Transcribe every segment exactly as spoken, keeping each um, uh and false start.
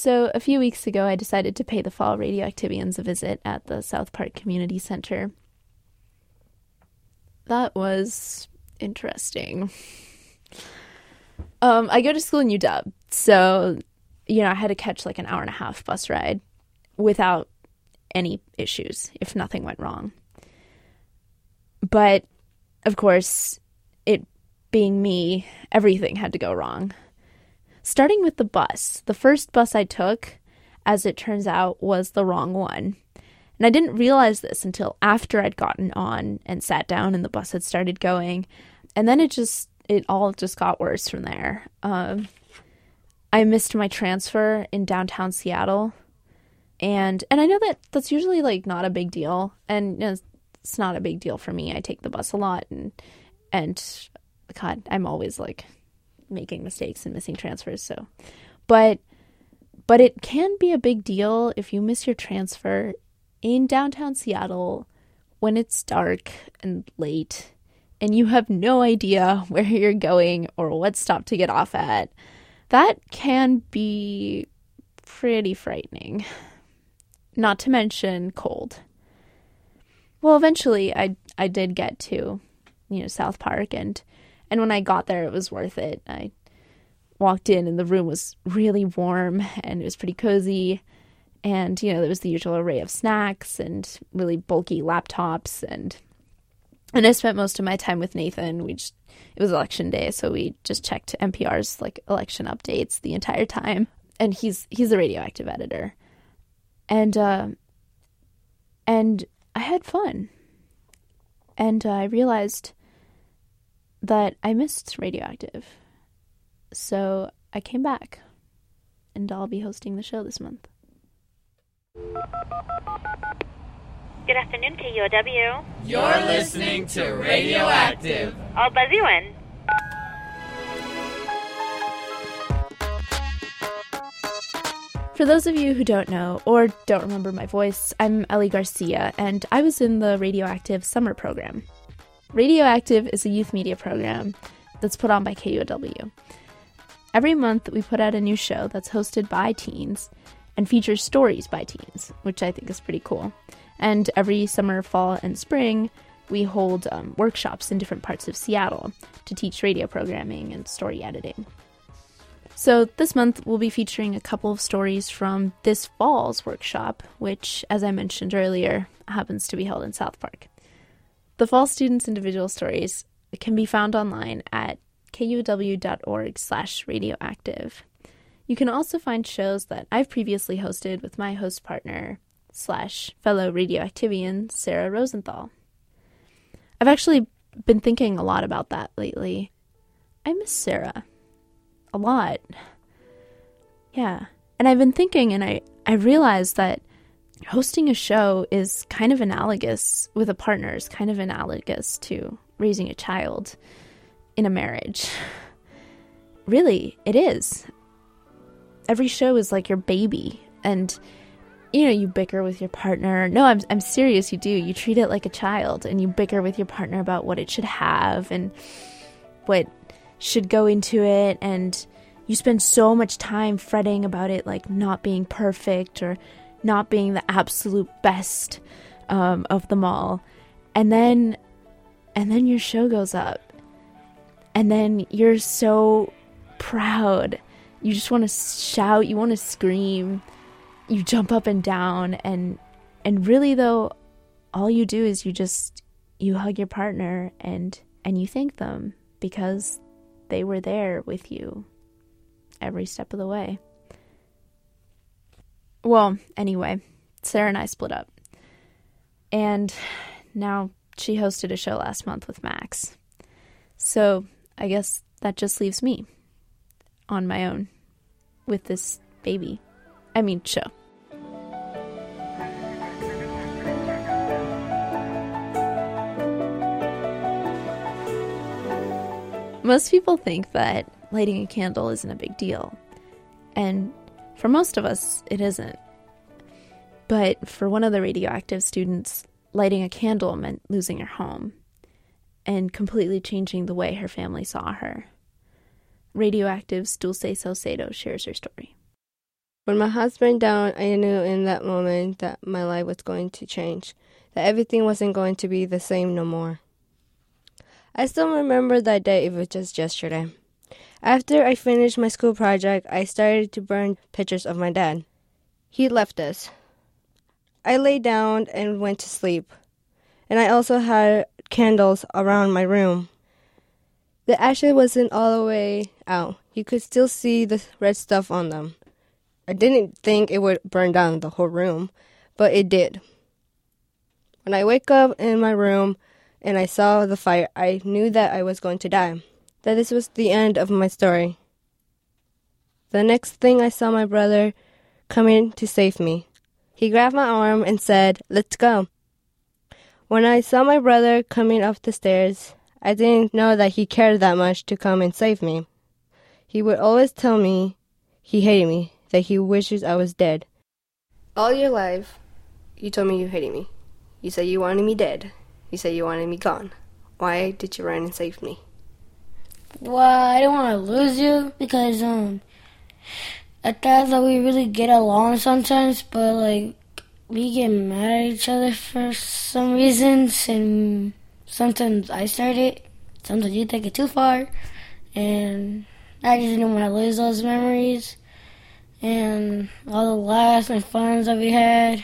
So a few weeks ago, I decided to pay the fall Radioactivians a visit at the South Park Community Center. That was interesting. Um, I go to school in U W, so, you know, I had to catch like an hour and a half bus ride without any issues, if nothing went wrong. But, of course, it being me, everything had to go wrong. Starting with the bus. The first bus I took, as it turns out, was the wrong one. And I didn't realize this until after I'd gotten on and sat down and the bus had started going. And then it just, it all just got worse from there. Um, I missed my transfer in downtown Seattle. And and I know that that's usually, like, not a big deal. And, you know, it's not a big deal for me. I take the bus a lot. And, and God, I'm always, like, making mistakes and missing transfers. So, but, but it can be a big deal if you miss your transfer in downtown Seattle when it's dark and late and you have no idea where you're going or what stop to get off at. That can be pretty frightening. Not to mention cold. Well, eventually I I did get to, you know, South Park, and and when I got there, it was worth it. I walked in and the room was really warm and it was pretty cozy. And, you know, there was the usual array of snacks and really bulky laptops. And and I spent most of my time with Nathan. We just, it was election day, so we just checked N P R's, like, election updates the entire time. And he's he's the radioactive editor. And, uh, and I had fun. And uh, I realized that I missed Radioactive. So I came back, and I'll be hosting the show this month. Good afternoon, K U O W. You're listening to Radioactive. I'll buzz you in. For those of you who don't know or don't remember my voice, I'm Ellie Garcia, and I was in the Radioactive summer program. Radioactive is a youth media program that's put on by K U O W. Every month, we put out a new show that's hosted by teens and features stories by teens, which I think is pretty cool. And every summer, fall, and spring, we hold um, workshops in different parts of Seattle to teach radio programming and story editing. So this month, we'll be featuring a couple of stories from this fall's workshop, which, as I mentioned earlier, happens to be held in South Park. The fall students' individual stories can be found online at kuow.org slash radioactive. You can also find shows that I've previously hosted with my host partner slash fellow Radioactivian, Sarah Rosenthal. I've actually been thinking a lot about that lately. I miss Sarah. A lot. Yeah. And I've been thinking, and I, I realized that hosting a show is kind of analogous with a partner, is kind of analogous to raising a child in a marriage. Really, it is. Every show is like your baby, and you know, you bicker with your partner. No, I'm I'm serious, you do. You treat it like a child, and you bicker with your partner about what it should have and what should go into it, and you spend so much time fretting about it, like not being perfect or not being the absolute best um, of them all. And then and then your show goes up, and then you're so proud. You just want to shout, you want to scream, you jump up and down, and and really though, all you do is you just you hug your partner and and you thank them because they were there with you every step of the way. Well, anyway, Sarah and I split up, and now she hosted a show last month with Max. So I guess that just leaves me on my own with this baby. I mean, show. Most people think that lighting a candle isn't a big deal. And for most of us, it isn't. But for one of the radioactive students, lighting a candle meant losing her home and completely changing the way her family saw her. Radioactive's Dulce Salcedo shares her story. When my house burned down, I knew in that moment that my life was going to change, that everything wasn't going to be the same no more. I still remember that day, it was just yesterday. After I finished my school project, I started to burn pictures of my dad. He left us. I lay down and went to sleep, and I also had candles around my room. The ashes wasn't all the way out. You could still see the red stuff on them. I didn't think it would burn down the whole room, but it did. When I wake up in my room and I saw the fire, I knew that I was going to die, that this was the end of my story. The next thing I saw my brother come in to save me. He grabbed my arm and said, "Let's go." When I saw my brother coming up the stairs, I didn't know that he cared that much to come and save me. He would always tell me he hated me, that he wishes I was dead. All your life, you told me you hated me. You said you wanted me dead. You said you wanted me gone. Why did you run and save me? Well, I didn't want to lose you because um, I thought that we really get along sometimes, but like we get mad at each other for some reasons, and sometimes I start it, sometimes you take it too far, and I just didn't want to lose those memories and all the laughs and fun that we had.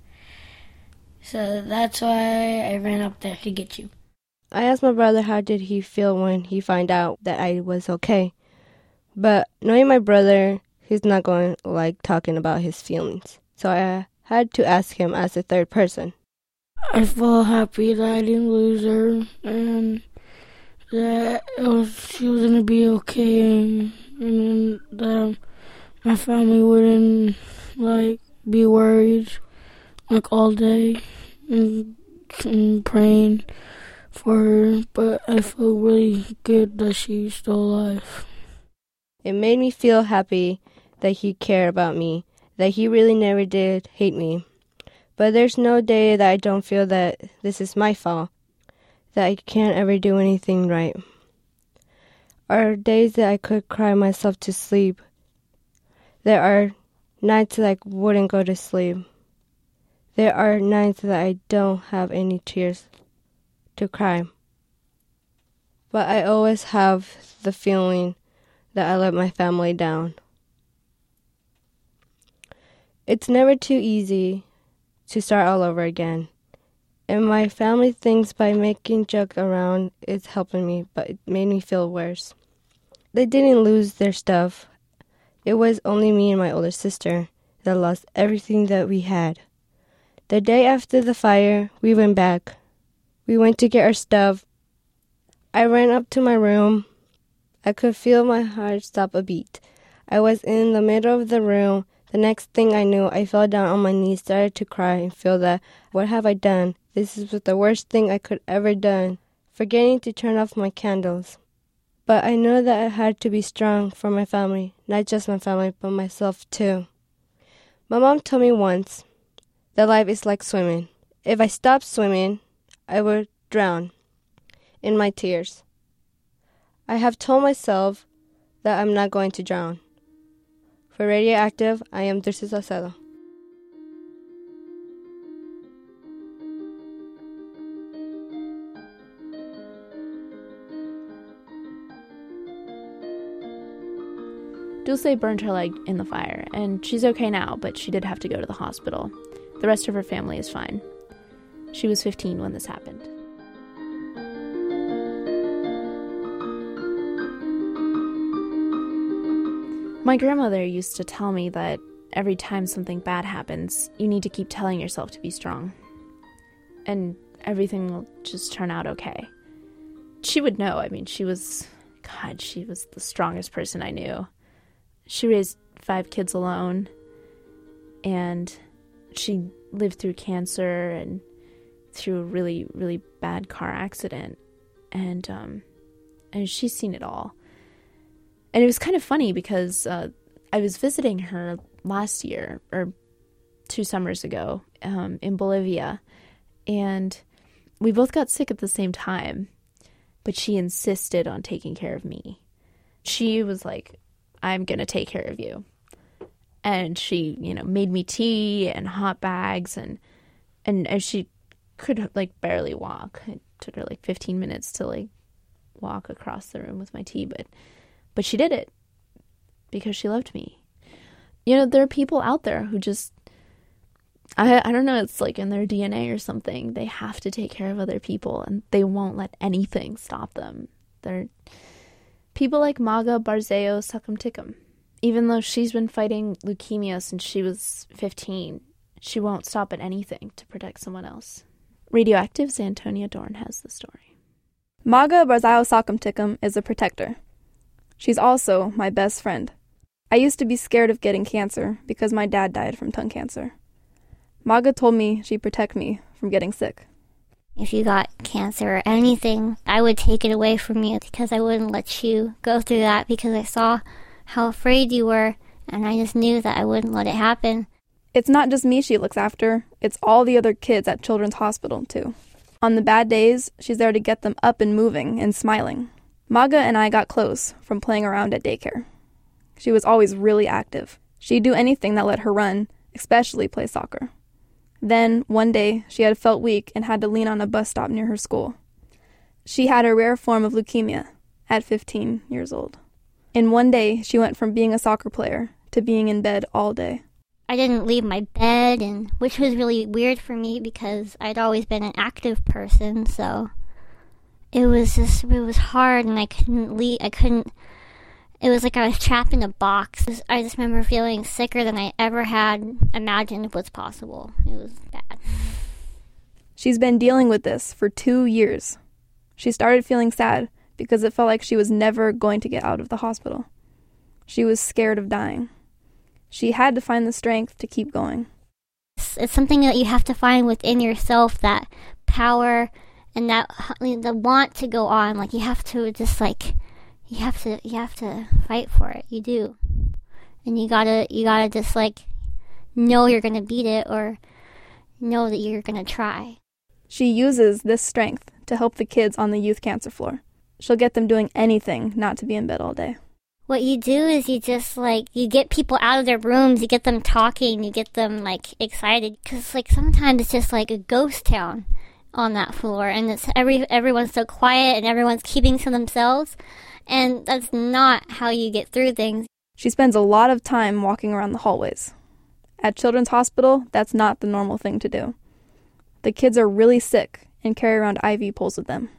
So that's why I ran up there to get you. I asked my brother how did he feel when he found out that I was okay. But knowing my brother, he's not going to like talking about his feelings. So I had to ask him as a third person. I felt happy that I didn't lose her and that it was, she was going to be okay, and, and that my family wouldn't like be worried like all day and, and praying for her, but I feel really good that she's still alive. It made me feel happy that he cared about me, that he really never did hate me. But there's no day that I don't feel that this is my fault, that I can't ever do anything right. Are days that I could cry myself to sleep. There are nights that I wouldn't go to sleep. There are nights that I don't have any tears to cry. But I always have the feeling that I let my family down. It's never too easy to start all over again. And my family thinks by making jokes around it's helping me, but it made me feel worse. They didn't lose their stuff. It was only me and my older sister that lost everything that we had. The day after the fire, we went back. We went to get our stuff. I ran up to my room. I could feel my heart stop a beat. I was in the middle of the room. The next thing I knew, I fell down on my knees, started to cry, and feel that, what have I done? This is the worst thing I could ever done, forgetting to turn off my candles. But I know that I had to be strong for my family, not just my family, but myself too. My mom told me once that life is like swimming. If I stopped swimming, I would drown in my tears. I have told myself that I'm not going to drown. For Radioactive, I am Dulce Salcedo. Dulce burned her leg in the fire, and she's okay now, but she did have to go to the hospital. The rest of her family is fine. She was fifteen when this happened. My grandmother used to tell me that every time something bad happens, you need to keep telling yourself to be strong. And everything will just turn out okay. She would know. I mean, she was, God, she was the strongest person I knew. She raised five kids alone, and she lived through cancer and through a really, really bad car accident. And, um, and she's seen it all. And it was kind of funny because uh, I was visiting her last year, or two summers ago, um, in Bolivia. And we both got sick at the same time. But she insisted on taking care of me. She was like, I'm going to take care of you. And she, you know, made me tea and hot bags, and and, and she could, like, barely walk. It took her, like, fifteen minutes to, like, walk across the room with my tea, but but she did it because she loved me. You know, there are people out there who just, I I don't know, it's like in their D N A or something. They have to take care of other people, and they won't let anything stop them. They're people like Maga Barzeo Sakamtikum. Even though she's been fighting leukemia since she was fifteen, she won't stop at anything to protect someone else. Radioactive's Antonia Dorn has the story. Maga Barzeo Sakamtikum is a protector. She's also my best friend. I used to be scared of getting cancer because my dad died from tongue cancer. Maga told me she'd protect me from getting sick. If you got cancer or anything, I would take it away from you because I wouldn't let you go through that because I saw how afraid you were, and I just knew that I wouldn't let it happen. It's not just me she looks after, it's all the other kids at Children's Hospital, too. On the bad days, she's there to get them up and moving and smiling. Maga and I got close from playing around at daycare. She was always really active. She'd do anything that let her run, especially play soccer. Then, one day, she had felt weak and had to lean on a bus stop near her school. She had a rare form of leukemia at fifteen years old. In one day, she went from being a soccer player to being in bed all day. I didn't leave my bed, and which was really weird for me because I'd always been an active person, so it was just, it was hard, and I couldn't leave, I couldn't, it was like I was trapped in a box. I just remember feeling sicker than I ever had imagined was possible. It was bad. She's been dealing with this for two years. She started feeling sad because it felt like she was never going to get out of the hospital. She was scared of dying. She had to find the strength to keep going. It's, it's something that you have to find within yourself, that power and that the want to go on. Like, you have to just, like, you have to, you have to fight for it. You do. And you gotta, you gotta just, like, know you're gonna beat it, or know that you're gonna try. She uses this strength to help the kids on the youth cancer floor. She'll get them doing anything not to be in bed all day. What you do is you just, like, you get people out of their rooms, you get them talking, you get them, like, excited. Because, like, sometimes it's just like a ghost town on that floor, and it's every everyone's so quiet and everyone's keeping to themselves. And that's not how you get through things. She spends a lot of time walking around the hallways. At Children's Hospital, that's not the normal thing to do. The kids are really sick and carry around I V poles with them.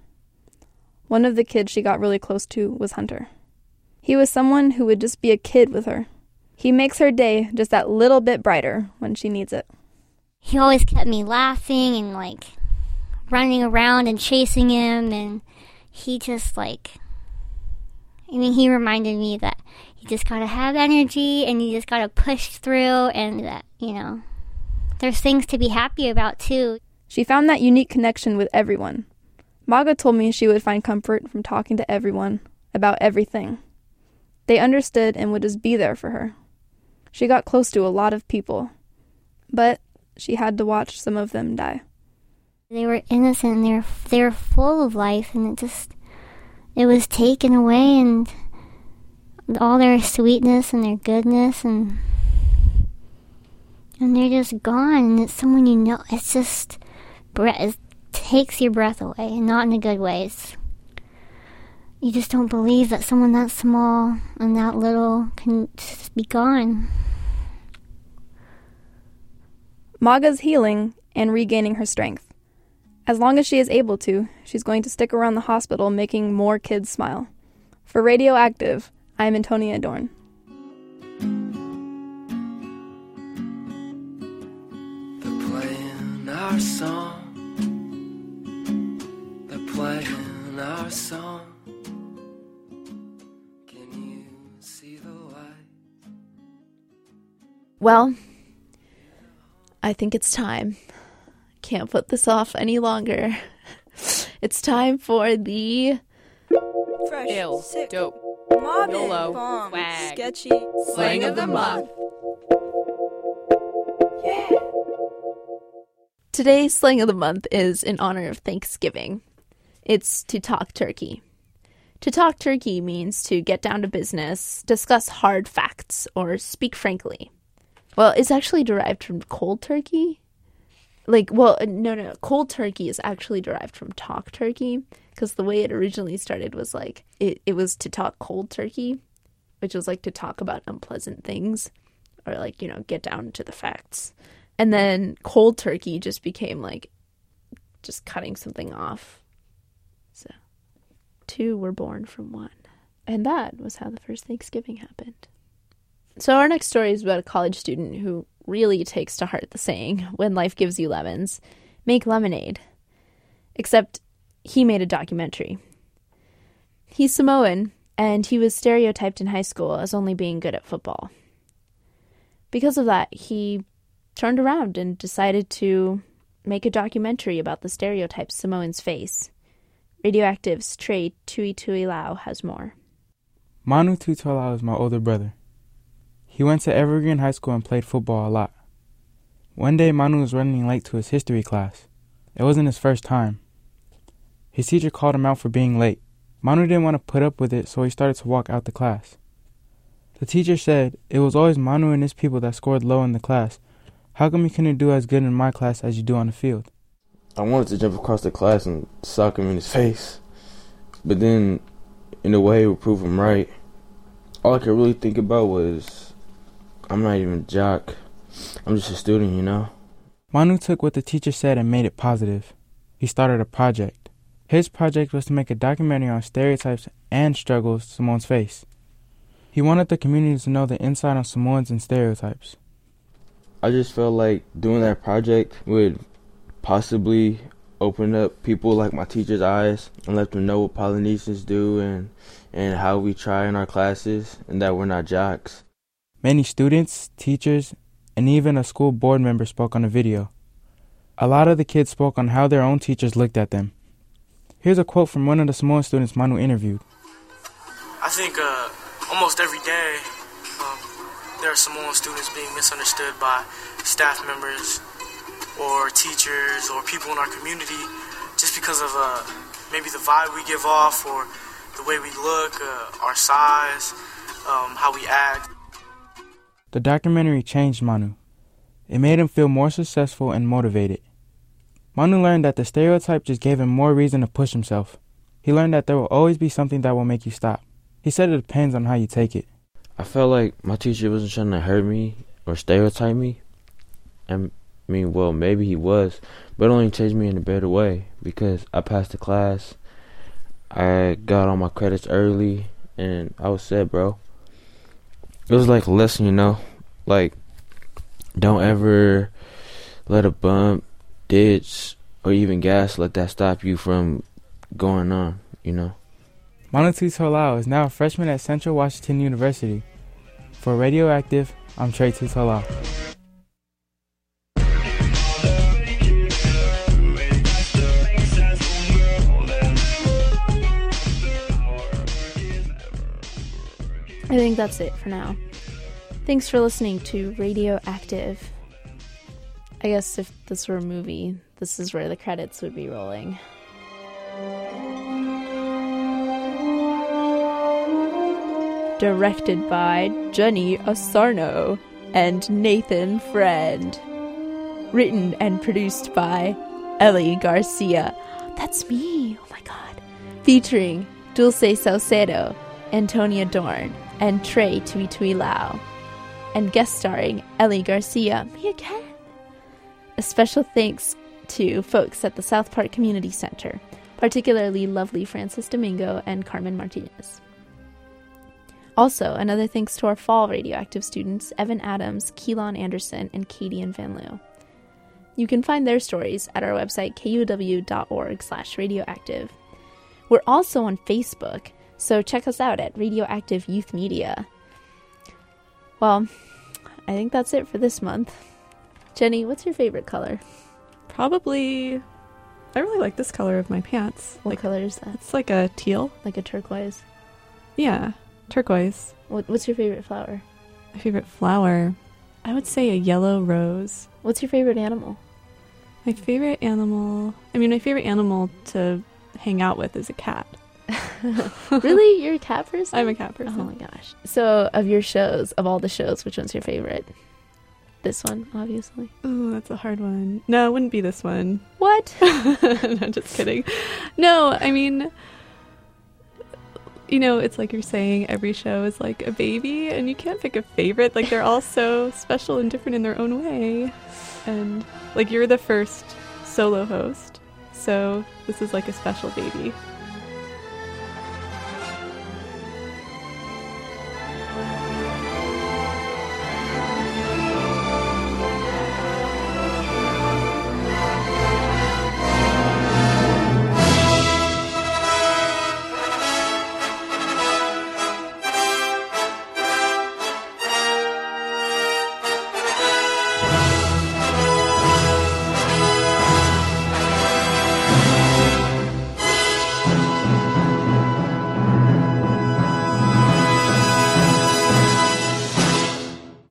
One of the kids she got really close to was Hunter. He was someone who would just be a kid with her. He makes her day just that little bit brighter when she needs it. He always kept me laughing and, like, running around and chasing him, and he just, like, I mean, he reminded me that you just gotta have energy and you just gotta push through, and that, you know, there's things to be happy about, too. She found that unique connection with everyone. Maga told me she would find comfort from talking to everyone about everything. They understood and would just be there for her. She got close to a lot of people, but she had to watch some of them die. They were innocent, and they were, they were full of life, and it just, it was taken away, and all their sweetness and their goodness, and and they're just gone, and it's someone you know. It's just, it takes your breath away, and not in a good way. It's, you just don't believe that someone that small and that little can just be gone. Maga's healing and regaining her strength. As long as she is able to, she's going to stick around the hospital making more kids smile. For Radioactive, I'm Antonia Dorn. They're playing our song. They're playing our song. Well, I think it's time. Can't put this off any longer. It's time for the fresh, Ill, sick, dope, mobbing, YOLO, bomb, swag, sketchy, slang of the month. Yeah. Today's slang of the month is in honor of Thanksgiving. It's to talk turkey. To talk turkey means to get down to business, discuss hard facts, or speak frankly. Well, it's actually derived from cold turkey. Like, well, no, no, cold turkey is actually derived from talk turkey, because the way it originally started was like, it, it was to talk cold turkey, which was like to talk about unpleasant things, or like, you know, get down to the facts. And then cold turkey just became like just cutting something off. So two were born from one. And that was how the first Thanksgiving happened. So our next story is about a college student who really takes to heart the saying, when life gives you lemons, make lemonade. Except he made a documentary. He's Samoan, and he was stereotyped in high school as only being good at football. Because of that, he turned around and decided to make a documentary about the stereotypes Samoans face. Radioactive's Trey Tuituilau has more. Manu Tuituilau is my older brother. He went to Evergreen High School and played football a lot. One day, Manu was running late to his history class. It wasn't his first time. His teacher called him out for being late. Manu didn't want to put up with it, so he started to walk out the class. The teacher said, "It was always Manu and his people that scored low in the class. How come you couldn't do as good in my class as you do on the field?" I wanted to jump across the class and sock him in his face. But then, in a way, it would prove him right. All I could really think about was, I'm not even a jock. I'm just a student, you know? Manu took what the teacher said and made it positive. He started a project. His project was to make a documentary on stereotypes and struggles Samoans face. He wanted the community to know the inside on Samoans and stereotypes. I just felt like doing that project would possibly open up people like my teacher's eyes and let them know what Polynesians do and, and how we try in our classes and that we're not jocks. Many students, teachers, and even a school board member spoke on the video. A lot of the kids spoke on how their own teachers looked at them. Here's a quote from one of the Samoan students Manu interviewed. I think uh, almost every day um, there are Samoan students being misunderstood by staff members or teachers or people in our community just because of uh, maybe the vibe we give off or the way we look, uh, our size, um, how we act. The documentary changed Manu. It made him feel more successful and motivated. Manu learned that the stereotype just gave him more reason to push himself. He learned that there will always be something that will make you stop. He said it depends on how you take it. I felt like my teacher wasn't trying to hurt me or stereotype me. I mean, well, maybe he was, but it only changed me in a better way because I passed the class, I got all my credits early, and I was set, bro. It was like a lesson, you know? Like, don't ever let a bump, ditch, or even gas let that stop you from going on, you know? Manu Tuituilau is now a freshman at Central Washington University. For Radioactive, I'm Trey Tuituilau. I think that's it for now. Thanks for listening to Radioactive. I guess if this were a movie, this is where the credits would be rolling. Directed by Jenny Asarno and Nathan Friend. Written and produced by Ellie Garcia. That's me! Oh my god. Featuring Dulce Salcedo, Antonia Dorn, and Trey Tuituilau. And guest starring Ellie Garcia, me again. A special thanks to folks at the South Park Community Center, particularly lovely Francis Domingo and Carmen Martinez. Also, another thanks to our fall Radioactive students, Evan Adams, Keelan Anderson, and Katie Van Loo. You can find their stories at our website, kuw.org slash radioactive. We're also on Facebook, so check us out at Radioactive Youth Media. Well, I think that's it for this month. Jenny, what's your favorite color? Probably, I really like this color of my pants. What like, color is that? It's like a teal. Like a turquoise? Yeah, turquoise. What, what's your favorite flower? My favorite flower? I would say a yellow rose. What's your favorite animal? My favorite animal... I mean, my favorite animal to hang out with is a cat. Really? You're a cat person? I'm a cat person. Oh my gosh. So, of your shows, of all the shows, which one's your favorite? this one, obviously. Ooh, that's a hard one. No, it wouldn't be this one. What? No, just kidding. No, I mean, you know, it's like you're saying every show is like a baby, and you can't pick a favorite. Like, they're all so special and different in their own way. And, like, you're the first solo host, so this is like a special baby.